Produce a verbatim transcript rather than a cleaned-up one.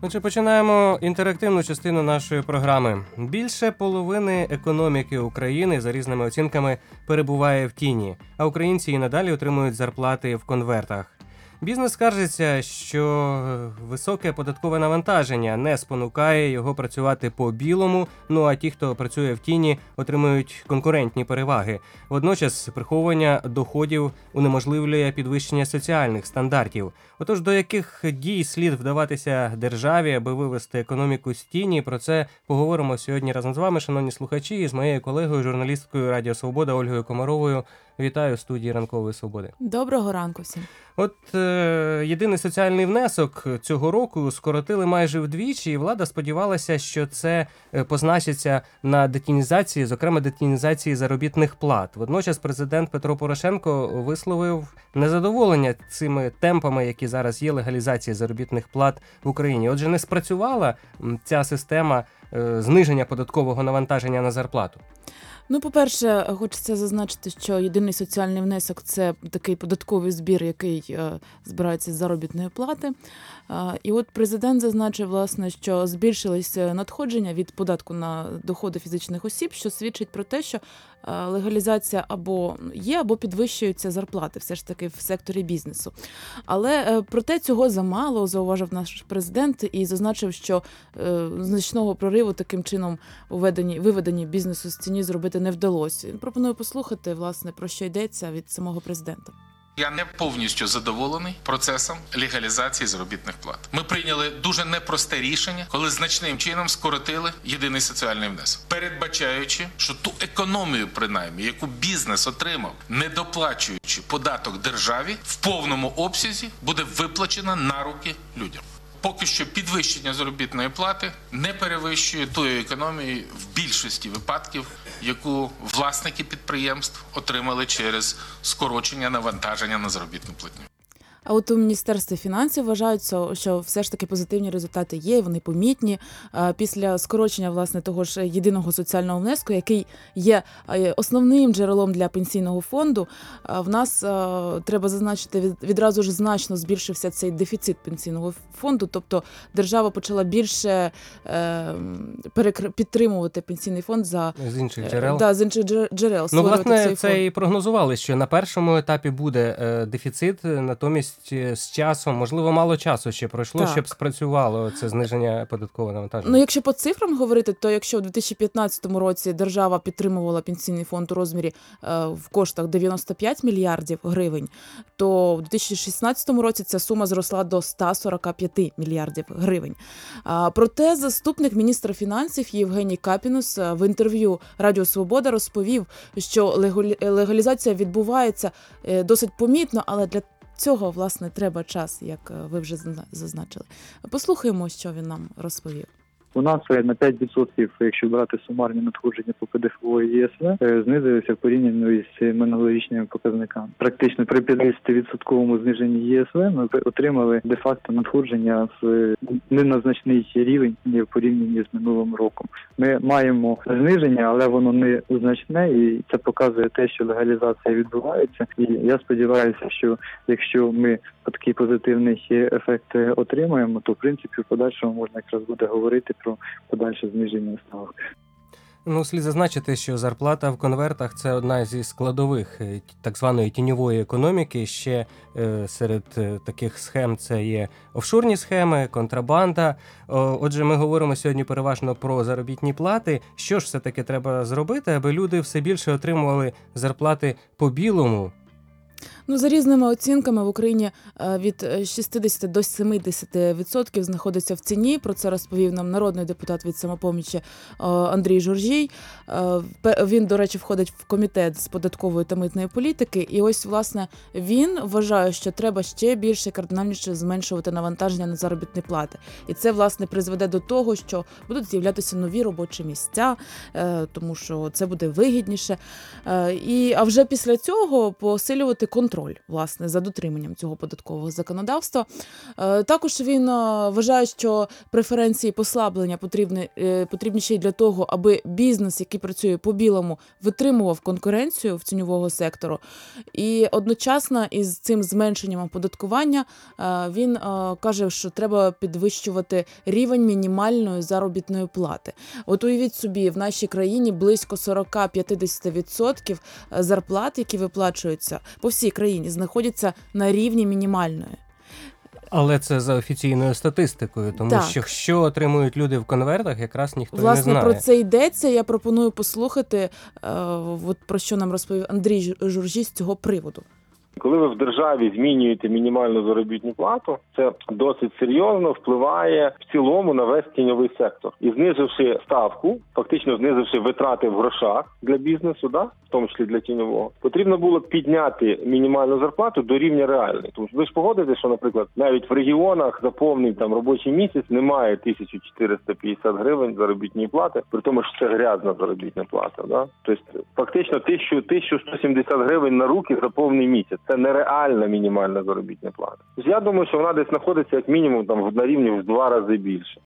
Отже, починаємо інтерактивну частину нашої програми. Більше половини економіки України, за різними оцінками, перебуває в тіні, а українці і надалі отримують зарплати в конвертах. Бізнес скаржиться, що високе податкове навантаження не спонукає його працювати по-білому, ну а ті, хто працює в тіні, отримують конкурентні переваги. Водночас приховування доходів унеможливлює підвищення соціальних стандартів. Отож, до яких дій слід вдаватися державі, аби вивести економіку з тіні? Про це поговоримо сьогодні разом з вами, шановні слухачі, і з моєю колегою, журналісткою Радіо Свобода Ольгою Комаровою. Вітаю в студії Ранкової Свободи. Доброго ранку всім. От е, єдиний соціальний внесок цього року скоротили майже вдвічі, і влада сподівалася, що це позначиться на детінізації, зокрема детінізації заробітних плат. Водночас президент Петро Порошенко висловив незадоволення цими темпами, які зараз є легалізації заробітних плат в Україні. Отже, не спрацювала ця система е, зниження податкового навантаження на зарплату? Ну, по-перше, хочеться зазначити, що єдиний соціальний внесок – це такий податковий збір, який е, збирається з заробітної плати. Е, і от президент зазначив, власне, що збільшились надходження від податку на доходи фізичних осіб, що свідчить про те, що е, легалізація або є, або підвищуються зарплати все ж таки в секторі бізнесу. Але е, проте цього замало, зауважив наш президент, і зазначив, що е, значного прориву таким чином у веденні, виведенні бізнесу з тіні зробити не вдалося. Пропоную послухати, власне, про що йдеться від самого президента. Я не повністю задоволений процесом легалізації заробітних плат. Ми прийняли дуже непросте рішення, коли значним чином скоротили єдиний соціальний внесок, передбачаючи, що ту економію, принаймні, яку бізнес отримав, не доплачуючи податок державі, в повному обсязі буде виплачена на руки людям. Поки що підвищення заробітної плати не перевищує тої економії в більшості випадків, яку власники підприємств отримали через скорочення навантаження на заробітну платню. А от у Міністерстві фінансів вважають, що все ж таки позитивні результати є, вони помітні. Після скорочення, власне, того ж єдиного соціального внеску, який є основним джерелом для пенсійного фонду, в нас, треба зазначити, відразу ж значно збільшився цей дефіцит пенсійного фонду, тобто держава почала більше підтримувати пенсійний фонд за... З інших джерел? Да, з інших джерел. Ну, власне, це і прогнозували, що на першому етапі буде дефіцит, натомість з часом, можливо, мало часу ще пройшло, так, щоб спрацювало це зниження податкового навантаження. Ну, якщо по цифрам говорити, то якщо у дві тисячі п'ятнадцятому році держава підтримувала пенсійний фонд у розмірі е, в коштах дев'яносто п'ять мільярдів гривень, то в дві тисячі шістнадцятому році ця сума зросла до сто сорок п'ять мільярдів гривень. А, проте заступник міністра фінансів Євгеній Капінус в інтерв'ю Радіо Свобода розповів, що легалізація відбувається е, досить помітно, але для цього, власне, треба час, як ви вже зазначили. Послухаємо, що він нам розповів. У нас на п'ять відсотків, якщо брати сумарні надходження по ПДФО і ЄСВ, знизилися в порівнянні з минулорічними показниками. Практично при п'ятдесят відсотків зниженні ЄСВ ми отримали де-факто надходження в незначний рівень в порівнянні з минулим роком. Ми маємо зниження, але воно не значне, і це показує те, що легалізація відбувається. І я сподіваюся, що якщо ми такий позитивний ефект отримаємо, то в принципі в подальшому можна якраз буде говорити про подальше зниження ставок. Ну, слід зазначити, що зарплата в конвертах – це одна зі складових так званої тіньової економіки. Ще е, серед е, таких схем це є офшорні схеми, контрабанда. О, отже, ми говоримо сьогодні переважно про заробітні плати. Що ж все-таки треба зробити, аби люди все більше отримували зарплати по-білому? Ну, за різними оцінками в Україні від шістдесят до сімдесят відсотків знаходиться в ціні. Про це розповів нам народний депутат від «Самопомічі» Андрій Журжій. Він, до речі, входить в комітет з податкової та митної політики. І ось, власне, він вважає, що треба ще більше кардинальніше зменшувати навантаження на заробітні плати. І це, власне, призведе до того, що будуть з'являтися нові робочі місця, тому що це буде вигідніше. І, а вже після цього посилювати контроль контроль, власне, за дотриманням цього податкового законодавства. Е, Також він е, вважає, що преференції послаблення потрібні, е, потрібні ще й для того, аби бізнес, який працює по-білому, витримував конкуренцію в тіньового сектору. І одночасно із цим зменшенням оподаткування е, він е, каже, що треба підвищувати рівень мінімальної заробітної плати. От уявіть собі, в нашій країні близько сорок-п'ятдесят відсотків зарплат, які виплачуються по всій країні, знаходяться на рівні мінімальної. Але це за офіційною статистикою, тому Так. що що отримують люди в конвертах, якраз ніхто Власне, не знає. про це йдеться. Я пропоную послухати, е, от про що нам розповів Андрій Жу- Журжій з цього приводу. Коли ви в державі змінюєте мінімальну заробітну плату, це досить серйозно впливає в цілому на весь тіньовий сектор. І знизивши ставку, фактично знизивши витрати в грошах для бізнесу, да, в тому числі для тіньового, потрібно було підняти мінімальну зарплату до рівня реальної. Тому що ви ж погодитесь, що, наприклад, навіть в регіонах за повний там робочий місяць немає тисяча чотириста п'ятдесят гривень заробітної плати, при тому, що це грязна заробітна плата. Да? Тобто фактично тисяча сто сімдесят гривень на руки за повний місяць. Це нереальна мінімальна заробітна плата. Тобто я думаю, що вона десь знаходиться як мінімум там на рівні в два рази більше.